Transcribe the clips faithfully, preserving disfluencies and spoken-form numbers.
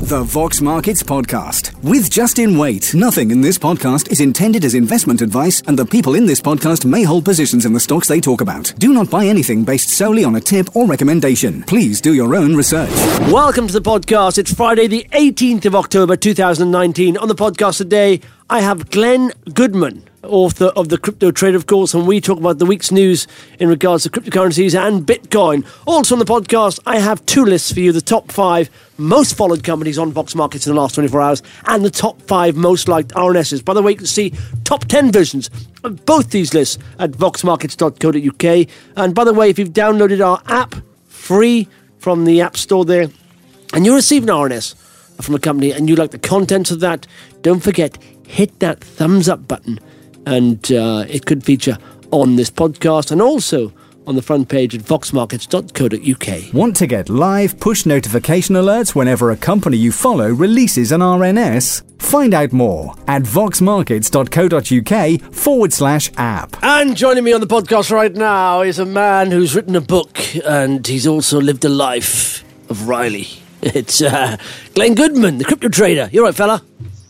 The Vox Markets Podcast with Justin Waite. Nothing in this podcast is intended as investment advice, and the people in this podcast may hold positions in the stocks they talk about. Do not buy anything based solely on a tip or recommendation. Please do your own research. Welcome to the podcast. It's Friday the eighteenth of October two thousand nineteen. On the podcast today, I have Glenn Goodman, author of The Crypto Trader, of course, and we talk about the week's news in regards to cryptocurrencies and Bitcoin. Also on the podcast, I have two lists for you, the top five most followed companies on Vox Markets in the last twenty-four hours and the top five most liked R N Ss. By the way, you can see top ten versions of both these lists at vox markets dot co dot uk. And by the way, if you've downloaded our app free from the App Store there and you receive an R N S from a company and you like the contents of that, don't forget, hit that thumbs up button. And uh, it could feature on this podcast and also on the front page at vox markets dot co dot uk. Want to get live push notification alerts whenever a company you follow releases an R N S? Find out more at vox markets dot co dot uk forward slash app. And joining me on the podcast right now is a man who's written a book and he's also lived a life of Riley. It's uh, Glenn Goodman, the Crypto Trader. You all right, fella?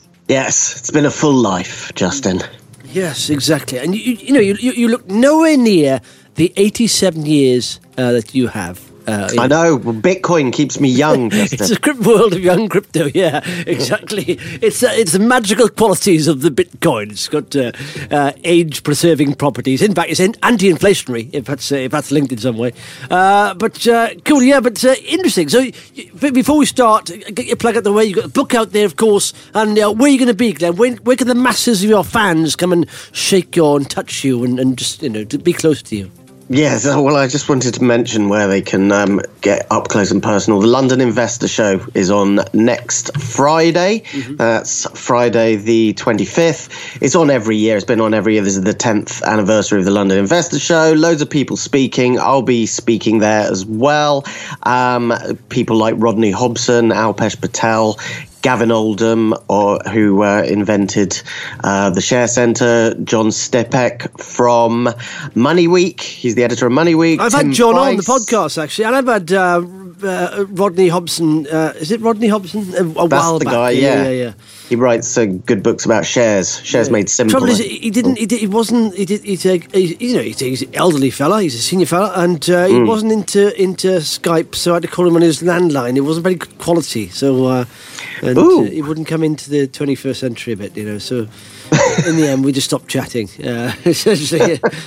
Yes, it's been a full life, Justin. Yes, exactly. And you, you know, you, you look nowhere near the eighty-seven years uh, that you have. Uh, I know. Well, Bitcoin keeps me young, Justin. It's a crypt world of young crypto. Yeah, exactly. It's uh, it's the magical qualities of the Bitcoin. It's got uh, uh, age-preserving properties. In fact, it's anti-inflationary, if that's uh, if that's linked in some way. Uh, but uh, cool, yeah. But uh, interesting. So you, before we start, get your plug out the way. You've got a book out there, of course. And uh, where are you going to be, Glenn? Where, where can the masses of your fans come and shake you and touch you and, and just you know to be close to you? Yes, well, I just wanted to mention where they can um, get up close and personal. The London Investor Show is on next Friday. Mm-hmm. That's Friday the twenty-fifth. It's on every year. It's been on every year. This is the tenth anniversary of the London Investor Show. Loads of people speaking. I'll be speaking there as well. Um, people like Rodney Hobson, Alpesh Patel, Gavin Oldham, or who uh, invented uh, the Share Centre, John Stepek from Money Week. He's the editor of Money Week. I've Tim had John Price. on the podcast, actually, and I've had uh, uh, Rodney Hobson. Uh, is it Rodney Hobson? A, a That's while the back. guy, yeah. yeah. yeah, yeah. He writes uh, good books about shares. Shares yeah. made simple. Trouble is, he didn't. He, did, he wasn't. He did. He's a, he, you know, he's, he's an elderly fella. He's a senior fella, and uh, he mm. wasn't into into Skype, so I had to call him on his landline. It wasn't very good quality, so uh, and, uh, he wouldn't come into the twenty-first century a bit, you know. So in the end, we just stopped chatting. Uh, essentially, uh,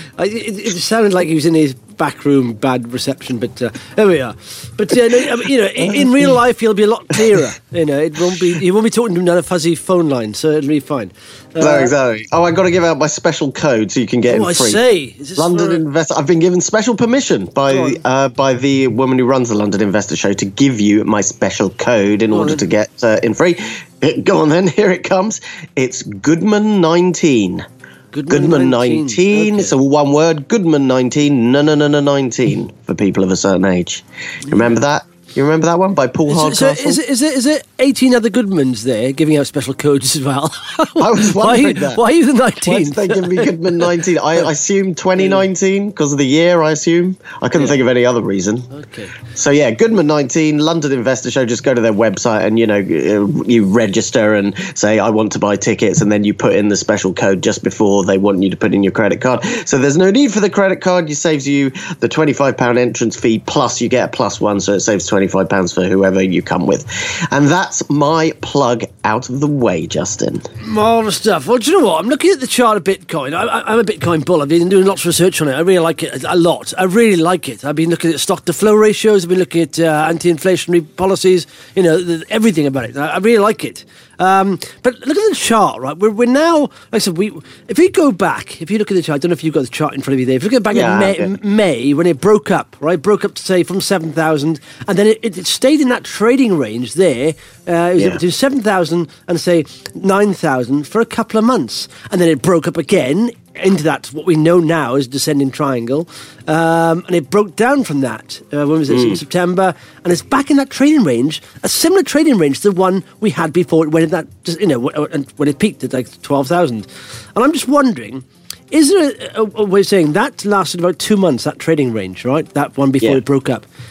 it, it sounded like he was in his back room, bad reception, but uh, there we are. But uh, no, you know, in, in real life, he'll be a lot clearer. You know, it won't be. He won't be talking to him on a fuzzy phone line, so it'll be fine. Uh, no, exactly. Oh, I got to give out my special code so you can get oh, in free. I say, is this London for... Investor. I've been given special permission by uh, by the woman who runs the London Investor Show to give you my special code in go order on, to get uh, in free. It, go on then. Here it comes. It's Goodman nineteen. Goodman, Goodman nineteen. Okay. It's a one word. Goodman nineteen. No, no, no, no, nineteen for people of a certain age. Remember that? You remember that one by Paul Hardcastle? So is it, is it is it eighteen other Goodmans there giving out special codes as well? I was wondering why, that. Why are you the nineteenth? Why did they give me Goodman nineteen? I, I assume twenty nineteen because of the year, I assume. I couldn't yeah. think of any other reason. Okay. So yeah, Goodman nineteen, London Investor Show. Just go to their website and, you know, you register and say, I want to buy tickets. And then you put in the special code just before they want you to put in your credit card. So there's no need for the credit card. It saves you the twenty-five pounds entrance fee. Plus you get a plus one. So it saves twenty-five pounds for whoever you come with. And that's my plug out of the way, Justin. Marvellous stuff. Well, do you know what? I'm looking at the chart of Bitcoin. I, I, I'm a Bitcoin bull. I've been doing lots of research on it. I really like it a lot. I really like it. I've been looking at stock-to-flow ratios. I've been looking at uh, anti-inflationary policies. You know, the, everything about it. I, I really like it. Um, but look at the chart, right? We're, we're now, like I said, we, if you go back, if you look at the chart, I don't know if you've got the chart in front of you there. If you go back yeah, in May, yeah. May, when it broke up, right? Broke up to say from seven thousand, and then it, it stayed in that trading range there. Uh, it was yeah. between seven thousand and say nine thousand for a couple of months. And then it broke up again into that, what we know now as descending triangle. Um, and it broke down from that, uh, when was it, mm. in September, and it's back in that trading range, a similar trading range to the one we had before it went in that, you know, when it peaked at like twelve thousand. And I'm just wondering, is there a, a, a way of saying that lasted about two months, that trading range, right? That one before yeah. it broke up.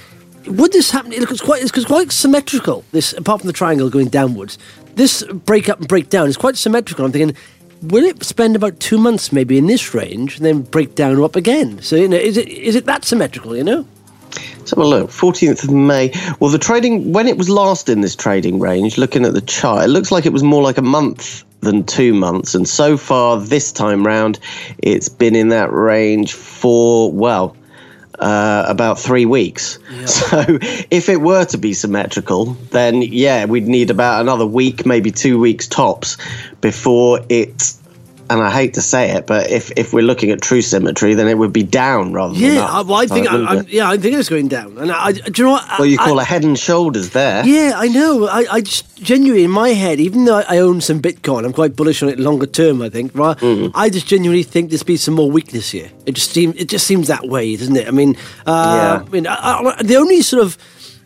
would this happen? Look, it's quite, it's quite symmetrical. This, apart from the triangle going downwards, this break up and break down is quite symmetrical. I'm thinking, will it spend about two months maybe in this range and then break down or up again? So, you know, is it is it that symmetrical? You know. Let's have a look. fourteenth of May. Well, the trading, when it was last in this trading range, looking at the chart, it looks like it was more like a month than two months. And so far this time round, it's been in that range for, well, uh, about three weeks. Yeah. So if it were to be symmetrical, then, yeah, we'd need about another week, maybe two weeks tops before it... And I hate to say it, but if, if we're looking at true symmetry, then it would be down rather yeah, than up. Yeah, well, I think, I, I'm, yeah, I think it's going down. And I, do you know what? Well, you call I, a head and shoulders there. Yeah, I know. I, I just genuinely, in my head, even though I own some Bitcoin, I'm quite bullish on it longer term, I think, right? Mm. I just genuinely think there's been some more weakness here. It just seems, it just seems that way, doesn't it? I mean, uh, yeah. I mean, I, I, the only sort of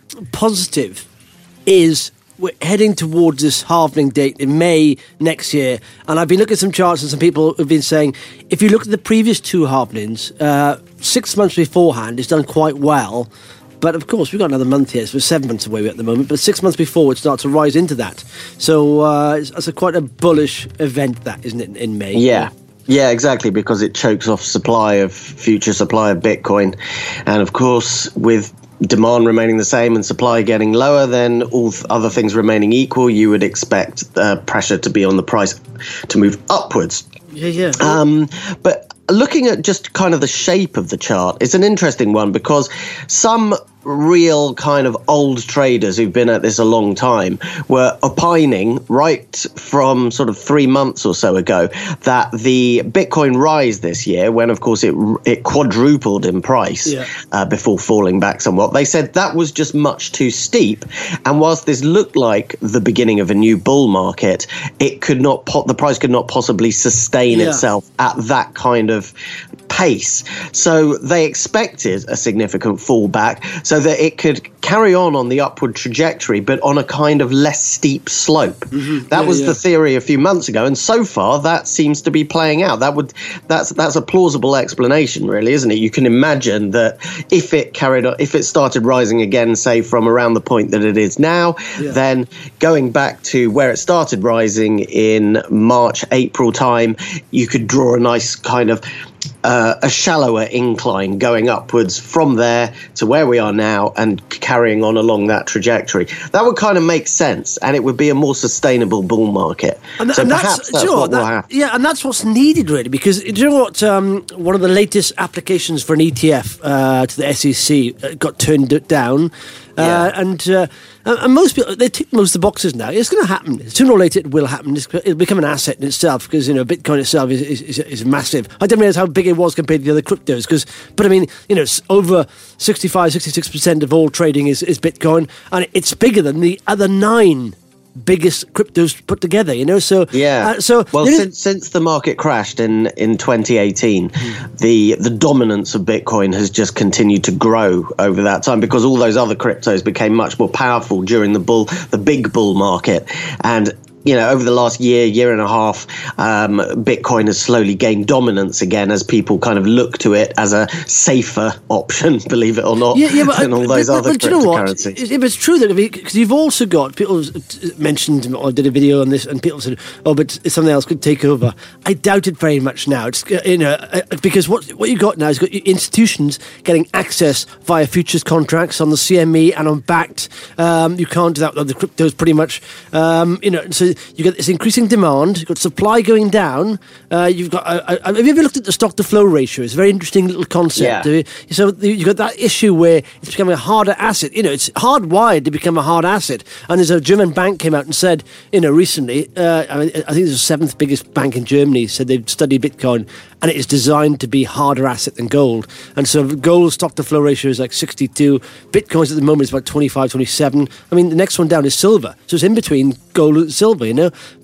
positive is... we're heading towards this halving date in May next year. And I've been looking at some charts and some people have been saying, if you look at the previous two halvings, uh, six months beforehand, it's done quite well. But of course, we've got another month here, so we're seven months away at the moment. But six months before, it starts to rise into that. So uh, it's, it's a quite a bullish event, that, isn't it, in May? Yeah. Yeah, exactly, because it chokes off supply of future supply of Bitcoin. And of course, with demand remaining the same and supply getting lower, then all other things remaining equal, you would expect uh, pressure to be on the price to move upwards. Yeah, yeah. Um, but looking at just kind of the shape of the chart, it's an interesting one because some real kind of old traders who've been at this a long time were opining right from sort of three months or so ago that the Bitcoin rise this year, when of course it it quadrupled in price yeah. uh, before falling back somewhat, they said that was just much too steep. And whilst this looked like the beginning of a new bull market, it could not po- the price could not possibly sustain yeah. itself at that kind of pace. So they expected a significant fallback so that it could carry on on the upward trajectory, but on a kind of less steep slope. Mm-hmm. That yeah, was yeah. the theory a few months ago, and so far that seems to be playing out. That would that's that's a plausible explanation, really, isn't it? You can imagine that if it carried on, if it started rising again, say from around the point that it is now, yeah. then going back to where it started rising in March, April time, you could draw a nice kind of Uh, a shallower incline going upwards from there to where we are now and carrying on along that trajectory. That would kind of make sense, and it would be a more sustainable bull market. And, th- so and perhaps that's, that's you know, what that, will happen. Yeah, and that's what's needed, really, because do you know what? Um, one of the latest applications for an E T F uh, to the S E C got turned down. Uh, yeah. And uh, and most people, they tick most of the boxes now. It's going to happen. Sooner or later, it will happen. It's, it'll become an asset in itself because, you know, Bitcoin itself is, is, is, is massive. I didn't realize how big it was compared to the other cryptos. Because, but I mean, you know, it's over sixty-five, sixty-six percent of all trading is, is Bitcoin. And it's bigger than the other nine biggest cryptos put together, you know. So yeah. Uh, so well, since since the market crashed in in twenty eighteen, mm. the the dominance of Bitcoin has just continued to grow over that time because all those other cryptos became much more powerful during the bull, the big bull market, and. You know, over the last year, year and a half, um, Bitcoin has slowly gained dominance again as people kind of look to it as a safer option, believe it or not, yeah, yeah, but, than all those but, other but, but cryptocurrencies. You know what? It, it's true that because you've also got people mentioned or did a video on this, and people said, "Oh, but something else could take over." I doubt it very much now. It's you know because what what you got now is got institutions getting access via futures contracts on the C M E and on Backed. Um, you can't do that with the cryptos, pretty much. Um, you know, so. You get this increasing demand. You've got supply going down. Uh, you've got. Uh, uh, have you ever looked at the stock to flow ratio? It's a very interesting little concept. Yeah. So you've got that issue where it's becoming a harder asset. You know, it's hardwired to become a hard asset. And there's a German bank came out and said, you know, recently, uh, I, mean, I think it's the seventh biggest bank in Germany, said they've studied Bitcoin and it is designed to be harder asset than gold. And so gold stock to flow ratio is like sixty-two. Bitcoin's at the moment is about twenty-five, twenty-seven. I mean, the next one down is silver. So it's in between gold and silver, you know. But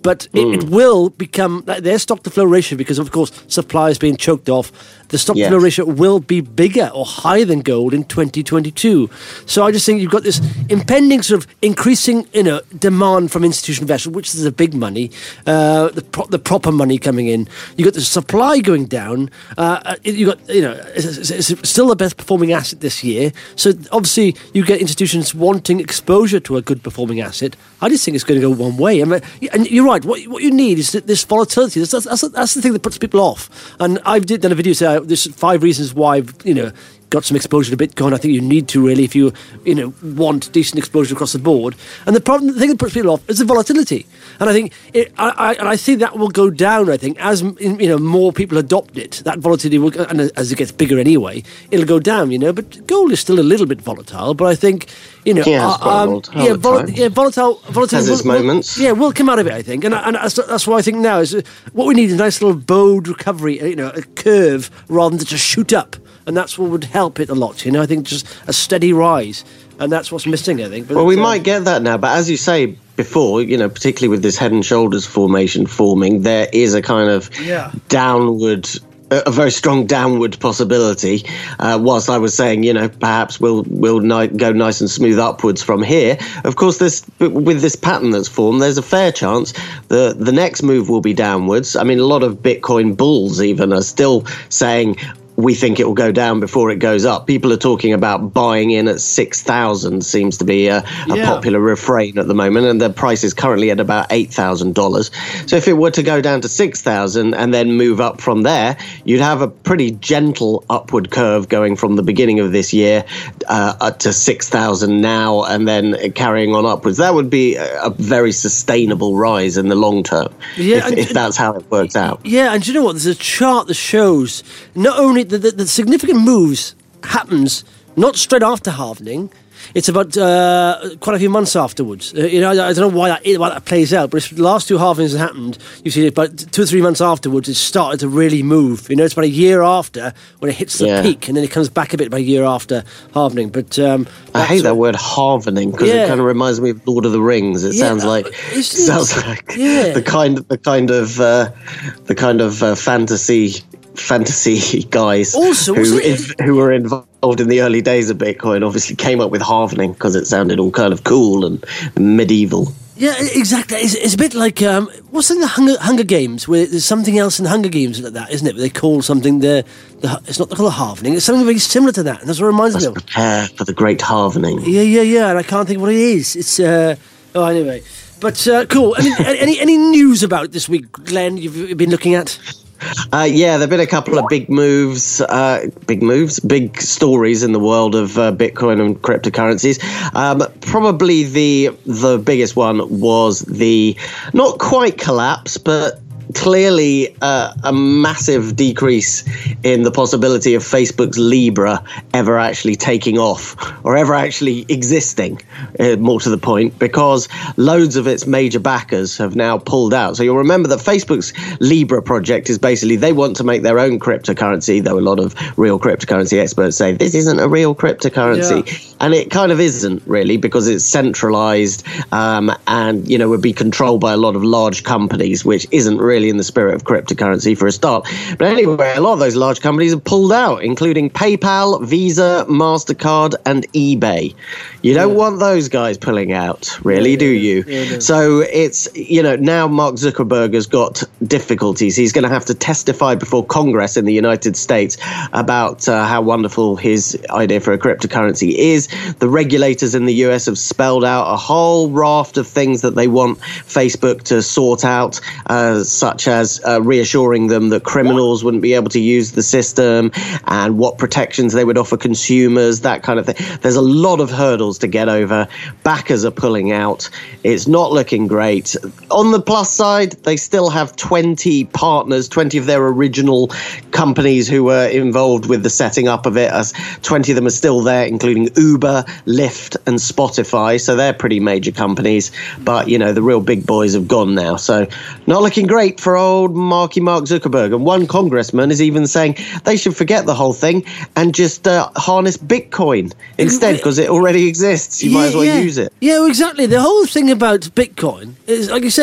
but it, mm. it will become their stock to flow ratio, because of course supply is being choked off. The stock to flow ratio will be bigger or higher than gold in twenty twenty-two. So I just think you've got this impending sort of increasing, you know, demand from institutional investors, which is the big money, uh, the pro- the proper money coming in. You got the supply going down. Uh, you got, you know, it's, it's, it's still the best performing asset this year. So obviously you get institutions wanting exposure to a good performing asset. I just think it's going to go one way. I mean, and you're right. What what you need is this volatility. That's that's, that's the thing that puts people off. And I've did done a video saying there's five reasons why I've, you know, got some exposure to Bitcoin. I think you need to really, if you you know want decent exposure across the board. And the problem, the thing that puts people off is the volatility. And I think it, I, I and I think that will go down. I think as you know more people adopt it, that volatility will, and as it gets bigger anyway, it'll go down. You know, but gold is still a little bit volatile. But I think you know, yeah, uh, um, volatile yeah, vol- yeah, volatile, volatile has its will, moments. Will, yeah, we'll come out of it. I think, and and that's, that's why I think now is uh, what we need is a nice little bowed recovery. You know, a curve rather than just shoot up. And that's what would help it a lot, you know. I think just a steady rise, and that's what's missing, I think. But well, we uh, might get that now, but as you say before, you know, particularly with this head and shoulders formation forming, there is a kind of yeah. downward, a very strong downward possibility. Uh, whilst I was saying, you know, perhaps we'll we'll ni- go nice and smooth upwards from here. Of course, this with this pattern that's formed, there's a fair chance the the next move will be downwards. I mean, a lot of Bitcoin bulls even are still saying, we think it will go down before it goes up. People are talking about buying in at six thousand seems to be a, a yeah. popular refrain at the moment, and the price is currently at about eight thousand dollars. So if it were to go down to six thousand and then move up from there, you'd have a pretty gentle upward curve going from the beginning of this year uh, up to six thousand now and then carrying on upwards. That would be a, a very sustainable rise in the long term, yeah, if, and, if that's how it works out. Yeah, and you know what? There's a chart that shows not only The, the, the significant moves happens not straight after halvening. It's about uh, quite a few months afterwards. Uh, you know, I, I don't know why that, why that plays out, but if the last two halvings have happened, you see about two or three months afterwards, it's started to really move. You know, it's about a year after when it hits the yeah. peak, and then it comes back a bit about a year after halvening. But um, I hate that word halvening because yeah. it kind of reminds me of Lord of the Rings. It yeah, sounds like it sounds like yeah. the kind the kind of uh, the kind of uh, fantasy. fantasy guys also, who, it, is, who were involved in the early days of Bitcoin obviously came up with halvening because it sounded all kind of cool and medieval. Yeah, exactly. It's, it's a bit like, um, what's in the Hunger, Hunger Games, where there's something else in the Hunger Games like that, isn't it? Where they call something the, the it's not called a halvening, it's something very similar to that, and that's what it reminds Let's me of. Prepare for the great halvening. Yeah, yeah, yeah, and I can't think what it is. It's, uh, oh, anyway. But, uh, cool. Any, any, any news about it this week, Glenn, you've been looking at? Uh, yeah, there have been a couple of big moves, uh, big moves, big stories in the world of uh, Bitcoin and cryptocurrencies. Um, probably the the biggest one was the not quite collapse, but clearly uh, a massive decrease in the possibility of Facebook's Libra ever actually taking off or ever actually existing, uh, more to the point, because loads of its major backers have now pulled out. So you'll remember that Facebook's Libra project is basically they want to make their own cryptocurrency, though a lot of real cryptocurrency experts say this isn't a real cryptocurrency. Yeah. And it kind of isn't really, because it's centralized um, and, you know, would be controlled by a lot of large companies, which isn't really in the spirit of cryptocurrency for a start. But anyway, a lot of those large companies have pulled out, including PayPal, Visa, MasterCard, and eBay. You don't yeah. want those guys pulling out, really, yeah, do you? Yeah, yeah, so it's, you know, now Mark Zuckerberg has got difficulties. He's going to have to testify before Congress in the United States about uh, how wonderful his idea for a cryptocurrency is. The regulators in the U S have spelled out a whole raft of things that they want Facebook to sort out, uh, such as uh, reassuring them that criminals wouldn't be able to use the system and what protections they would offer consumers, that kind of thing. There's a lot of hurdles to get over. Backers are pulling out. It's not looking great. On the plus side, they still have twenty partners, twenty of their original companies who were involved with the setting up of it. As twenty of them are still there, including Uber, Lyft, and Spotify. So they're pretty major companies. But, you know, the real big boys have gone now. So not looking great for old Marky Mark Zuckerberg. And one congressman is even saying they should forget the whole thing and just uh, harness Bitcoin instead, because it already exists. You yeah, might as well yeah. use it. Yeah, well, exactly. The whole thing about Bitcoin is, like you say,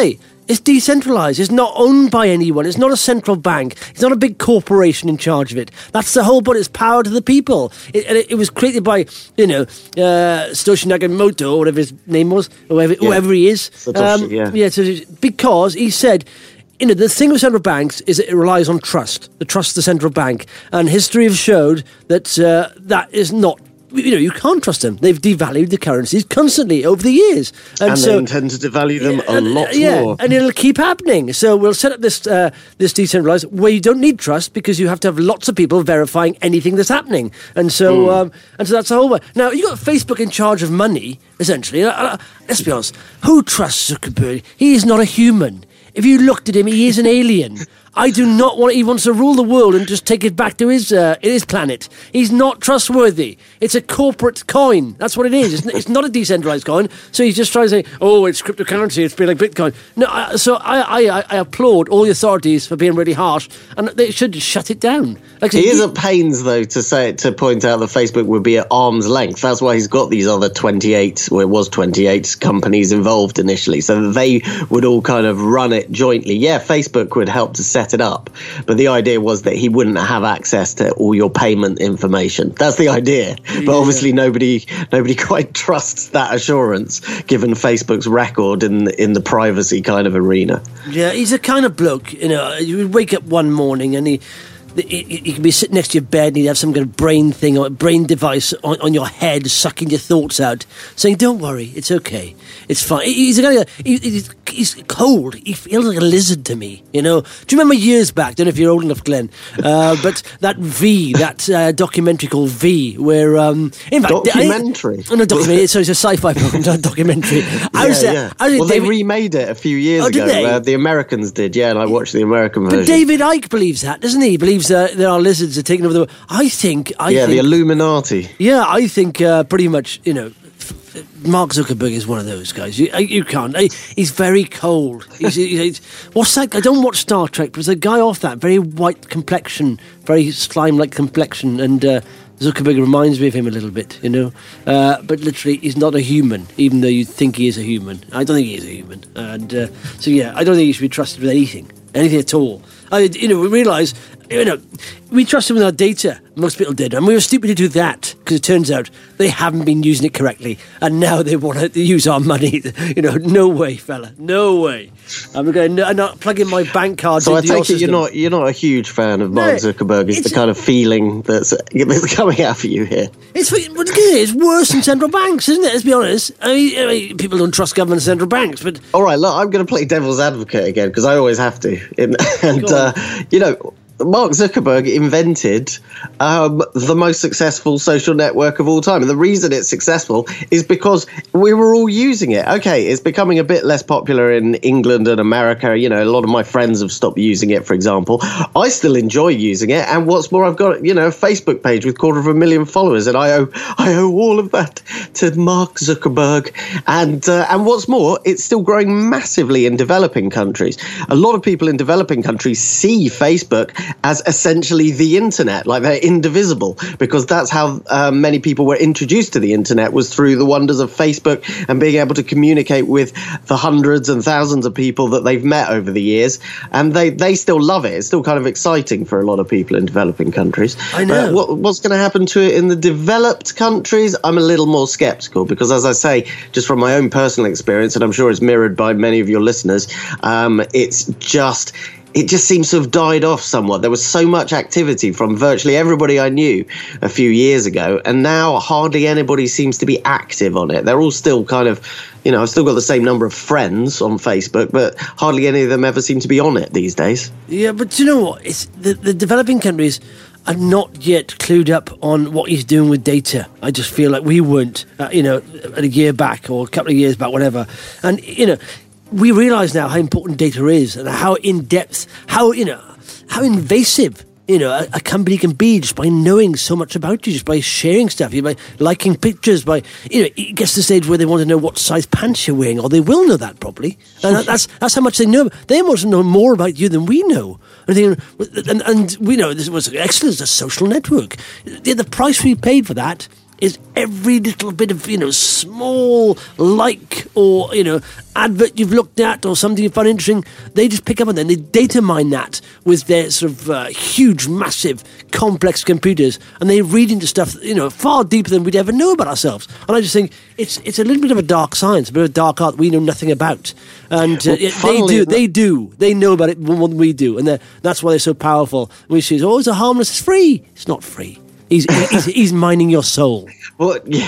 It's decentralised. It's not owned by anyone. It's not a central bank. It's not a big corporation in charge of it. That's the whole point. It's power to the people. It, and it, it was created by, you know, uh, Satoshi Nakamoto, or whatever his name was, or whoever, yeah. whoever he is. Satoshi, um, yeah. Yeah, so, because he said, you know, the thing with central banks is that it relies on trust, the trust of the central bank. And history has showed that uh, that is not, you know, you can't trust them. They've devalued the currencies constantly over the years. And, and so, they intend to devalue them a and, lot yeah, more. And it'll keep happening. So we'll set up this uh, this decentralised where you don't need trust because you have to have lots of people verifying anything that's happening. And so mm. um, and so that's the whole way. Now, you've got Facebook in charge of money, essentially. Uh, uh, let's be honest. Who trusts Zuckerberg? He is not a human. If you looked at him, he is an alien. I do not want. He wants to rule the world and just take it back to his uh, his planet. He's not trustworthy. It's a corporate coin. That's what it is. It's, it's not a decentralized coin. So he's just trying to say, "Oh, it's cryptocurrency. It's like Bitcoin." No. I, so I, I I applaud all the authorities for being really harsh, and they should just shut it down. Like, he is at pains though to say to point out that Facebook would be at arm's length. That's why he's got these other twenty-eight, well, it was twenty-eight companies involved initially, so that they would all kind of run it jointly. Yeah, Facebook would help to set it up, but the idea was that he wouldn't have access to all your payment information. That's the idea. But yeah. obviously nobody nobody quite trusts that assurance given Facebook's record in in the privacy kind of arena. Yeah, he's a kind of bloke, you know, you would wake up one morning and he He, he could be sitting next to your bed and he'd have some kind of brain thing or a brain device on, on your head, sucking your thoughts out, saying, "Don't worry, it's okay, it's fine." He's a guy. He, he's, he's cold. He feels like a lizard to me. You know. Do you remember years back? Don't know if you're old enough, Glenn. Uh, but that V, that uh, documentary called V, where um, in fact, documentary. I, no, documentary. So it's a sci-fi documentary. I was, yeah, uh, yeah. I was, well, David, they remade it a few years oh, ago. Did they? Uh, the Americans did, yeah, and I watched the American version. But David Icke believes that, doesn't he? He believes uh, there are lizards that are taking over the world. I think... I yeah, think, the Illuminati. Yeah, I think uh, pretty much, you know, f- f- Mark Zuckerberg is one of those guys. You, you can't. He's very cold. He's, he's, what's that? I don't watch Star Trek, but there's a guy off that, very white complexion, very slime-like complexion, and uh, Zuckerberg reminds me of him a little bit, you know. Uh, but literally, he's not a human, even though you think he is a human. I don't think he is a human. And uh, so, yeah, I don't think he should be trusted with anything. Anything at all. I, you know, we realise, you know, we trust them with our data. Most people did. And we were stupid to do that because it turns out they haven't been using it correctly. And now they want to use our money. You know, no way, fella. No way. I'm going to not plug in my bank cards so into I your take it system. you're not, you're not a huge fan of Mark no, Zuckerberg. It's, it's the kind of feeling that's, that's coming out for you here. It's, it's worse than central banks, isn't it? Let's be honest. I mean, I mean people don't trust government and central banks, but... All right, look, I'm going to play devil's advocate again because I always have to. In, and, uh, you know... Mark Zuckerberg invented um, the most successful social network of all time. And the reason it's successful is because we were all using it. Okay, it's becoming a bit less popular in England and America. You know, a lot of my friends have stopped using it, for example. I still enjoy using it. And what's more, I've got, you know, a Facebook page with a quarter of a million followers. And I owe I owe all of that to Mark Zuckerberg. And, uh, and what's more, it's still growing massively in developing countries. A lot of people in developing countries see Facebook as essentially the internet, like they're indivisible, because that's how uh, many people were introduced to the internet, was through the wonders of Facebook and being able to communicate with the hundreds and thousands of people that they've met over the years. And they, they still love it. It's still kind of exciting for a lot of people in developing countries. I know. Uh, what, what's going to happen to it in the developed countries? I'm a little more skeptical because, as I say, just from my own personal experience, and I'm sure it's mirrored by many of your listeners, um, it's just... It just seems to have died off somewhat. There was so much activity from virtually everybody I knew a few years ago, and now hardly anybody seems to be active on it. They're all still kind of, you know, I've still got the same number of friends on Facebook, but hardly any of them ever seem to be on it these days. Yeah, but do you know what? It's the, the developing countries are not yet clued up on what he's doing with data. I just feel like we weren't, uh, you know, a year back or a couple of years back, whatever. And, you know, we realise now how important data is and how in-depth, how, you know, how invasive, you know, a, a company can be just by knowing so much about you, just by sharing stuff, you by liking pictures, by, you know, it gets to the stage where they want to know what size pants you're wearing, or they will know that probably. And that, that's that's how much they know. They want to know more about you than we know. And, they, and, and we know this was excellent, it's a social network. The, the price we paid for that is every little bit of, you know, small like or, you know, advert you've looked at or something you find interesting, they just pick up on that and they data mine that with their sort of uh, huge, massive, complex computers, and they read into stuff, you know, far deeper than we'd ever know about ourselves. And I just think it's it's a little bit of a dark science, a bit of a dark art we know nothing about. And uh, well, they do, they do, they know about it more than we do, and that's why they're so powerful. We say, oh, it's a harmless, it's free. It's not free. He's, he's he's mining your soul. Well, yeah,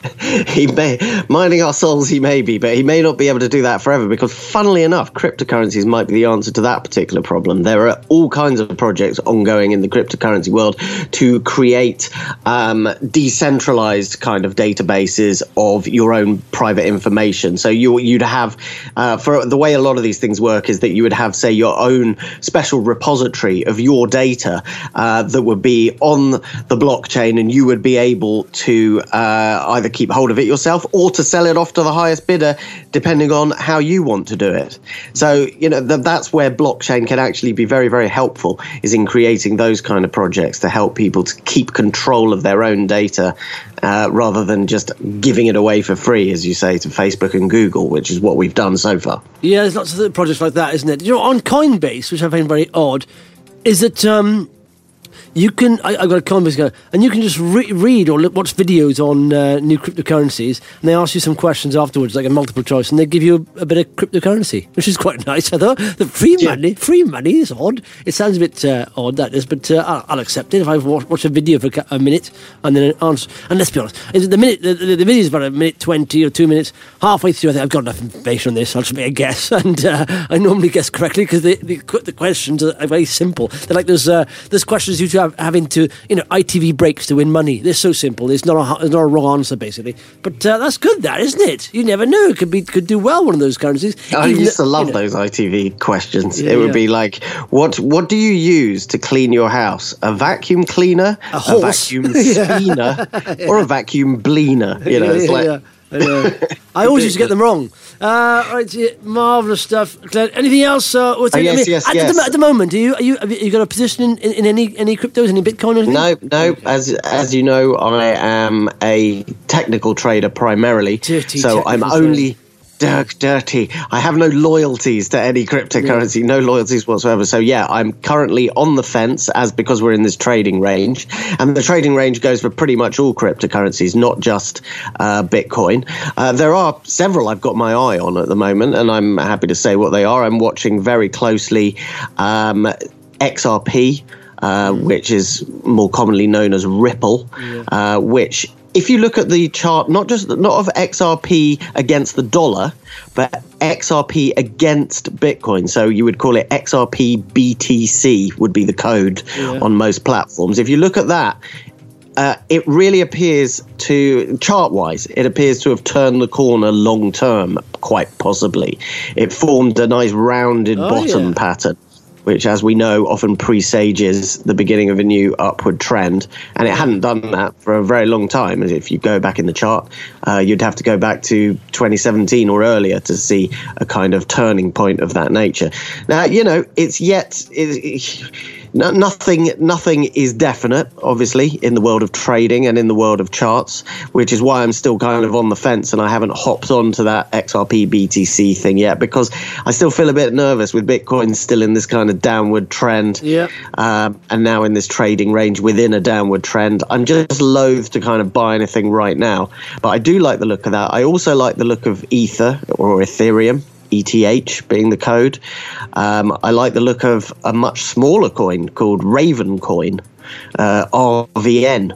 he may mining our souls. He may be, but he may not be able to do that forever. Because, funnily enough, cryptocurrencies might be the answer to that particular problem. There are all kinds of projects ongoing in the cryptocurrency world to create um, decentralized kind of databases of your own private information. So you you'd have, uh, for the way a lot of these things work, is that you would have, say, your own special repository of your data uh, that would be on the blockchain, and you would be able to uh, either keep hold of it yourself or to sell it off to the highest bidder, depending on how you want to do it. So, you know, th- that's where blockchain can actually be very, very helpful, is in creating those kind of projects to help people to keep control of their own data uh, rather than just giving it away for free, as you say, to Facebook and Google, which is what we've done so far. Yeah, there's lots of projects like that, isn't it? You know, on Coinbase, which I find very odd, is that um, you can, I, I've got a Coinbase account, and you can just re- read or look, watch videos on uh, new cryptocurrencies, and they ask you some questions afterwards, like a multiple choice, and they give you a, a bit of cryptocurrency, which is quite nice. I thought the free yeah. money, free money is odd. It sounds a bit uh, odd, that is, but uh, I'll, I'll accept it if I watch, watch a video for a minute and then answer. And let's be honest, the minute the, the, the video is about a minute twenty or two minutes. Halfway through, I think I've got enough information on this. I'll just make a guess, and uh, I normally guess correctly because the, the the questions are very simple. They're like those uh, those questions you have having to, you know, I T V breaks to win money. They're so simple. There's not a there's not a wrong answer basically. But uh, that's good, that isn't it? You never know. It could be could do well one of those currencies. I Even, used to love you know, those I T V questions. Yeah, it would yeah. be like, what what do you use to clean your house? A vacuum cleaner, a, horse. a vacuum cleaner, yeah. or a vacuum bleaner? You know, yeah, it's like. Yeah. I, know. I always used to get them wrong. Uh, right, yeah, marvelous stuff. Claire, anything else? Uh, oh, yes, I mean, yes, at, yes. The, at the moment, are you, are you, have you got a position in, in, in any any cryptos, any Bitcoin or anything? No, no. Okay. As as you know, I am a technical trader primarily, Dirty so I'm technical only. Dirk, dirty. I have no loyalties to any cryptocurrency, no loyalties whatsoever. So yeah, I'm currently on the fence, as because we're in this trading range, and the trading range goes for pretty much all cryptocurrencies, not just uh, Bitcoin. Uh, there are several I've got my eye on at the moment, and I'm happy to say what they are. I'm watching very closely um, X R P, uh, mm. which is more commonly known as Ripple, yeah. uh, which. If you look at the chart, not just not of X R P against the dollar, but X R P against Bitcoin. So you would call it X R P B T C would be the code yeah. on most platforms. If you look at that, uh, it really appears to, chart-wise, it appears to have turned the corner long-term, quite possibly. It formed a nice rounded oh, bottom yeah. pattern, which, as we know, often presages the beginning of a new upward trend. And it hadn't done that for a very long time. As if you go back in the chart, uh, you'd have to go back to twenty seventeen or earlier to see a kind of turning point of that nature. Now, you know, it's yet... It, No, nothing nothing is definite, obviously, in the world of trading and in the world of charts, which is why I'm still kind of on the fence and I haven't hopped onto that X R P B T C thing yet, because I still feel a bit nervous with Bitcoin still in this kind of downward trend. Yeah. Um, and now in this trading range within a downward trend. I'm just loath to kind of buy anything right now. But I do like the look of that. I also like the look of Ether or Ethereum. E T H being the code. Um, I like the look of a much smaller coin called Raven Coin, uh, R V N,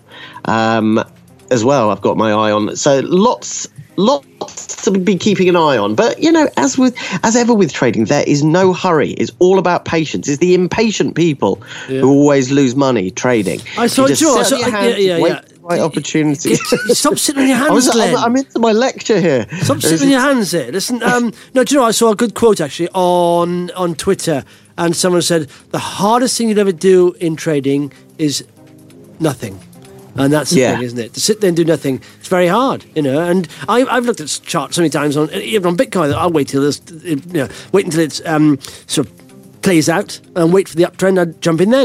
um, as well. I've got my eye on. So lots, lots to be keeping an eye on. But you know, as with as ever with trading, there is no hurry. It's all about patience. It's the impatient people yeah. who always lose money trading. I saw it. Sure, so, yeah, yeah, wait yeah. Right opportunity. Stop sitting on your hands, I was, Glenn. I'm, I'm into my lecture here. Stop sitting on your hands here. Listen, um, no, do you know, I saw a good quote actually on, on Twitter, and someone said, the hardest thing you'd ever do in trading is nothing. And that's the yeah. thing, isn't it? To sit there and do nothing, it's very hard, you know. And I, I've looked at charts so many times, on even on Bitcoin, I'll wait till this, you know, wait until it's um, sort of plays out and wait for the uptrend, I'd jump in then.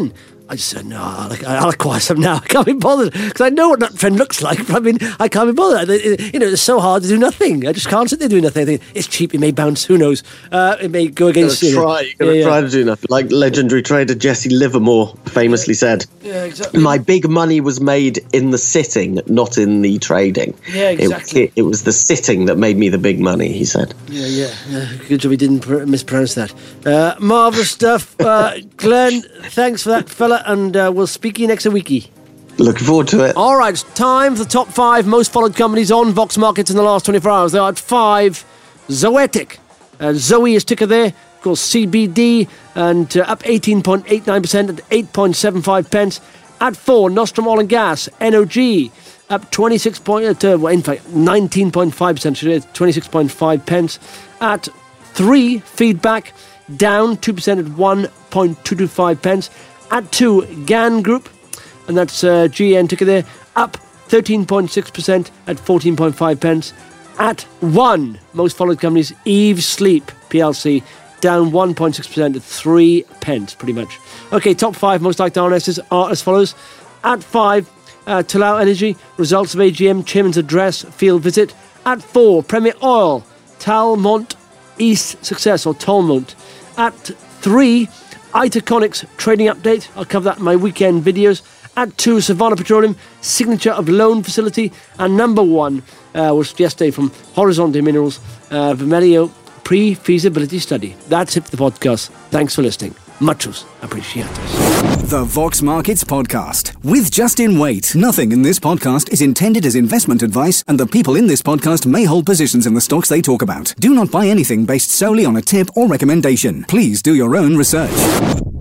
I just said, no, I'll, I'll acquire some now. I can't be bothered because I know what that trend looks like. But I mean, I can't be bothered. It, it, you know, it's so hard to do nothing. I just can't sit there doing nothing. I think it's cheap. It may bounce. Who knows? Uh, it may go against. You're gonna try. You're gonna yeah, try yeah. to do nothing. Like legendary trader Jesse Livermore famously said. Yeah, exactly. My big money was made in the sitting, not in the trading. Yeah, exactly. It, it, it was the sitting that made me the big money, he said. Yeah, yeah. yeah. Good job he didn't pr- mispronounce that. Uh, marvellous stuff. Uh, Glenn, thanks for that, fella, and uh, we'll speak to you next weeky. Looking forward to it. All right, it's time for the top five most followed companies on Vox Markets in the last twenty-four hours. They are at five, Zoetic. Uh, Zoe is ticker there, of course, C B D, and uh, up eighteen point eight nine percent at eight point seven five pence. At four, Nostrum Oil and Gas, N O G, up twenty-six point, uh, well, in fact, nineteen point five percent, twenty-six point five pence. At three, Feedback, down two percent at one point two two five pence. At two, Gan Group, and that's uh, G N ticker there, up thirteen point six percent at fourteen point five pence. At one, most followed companies, Eve Sleep P L C, down one point six percent at three pence, pretty much. Okay, top five most liked R N Ss are as follows. At five, uh, Talau Energy, results of A G M, Chairman's address, field visit. At four, Premier Oil, Talmont East Success, or Tolmont. At three, Itaconics trading update. I'll cover that in my weekend videos. At two, Savannah Petroleum, signature of loan facility. And number one uh, was yesterday from Horizonte Minerals, uh, Vermelio pre-feasibility study. That's it for the podcast. Thanks for listening. Muchos appreciados. The Vox Markets Podcast with Justin Waite. Nothing in this podcast is intended as investment advice, and the people in this podcast may hold positions in the stocks they talk about. Do not buy anything based solely on a tip or recommendation. Please do your own research.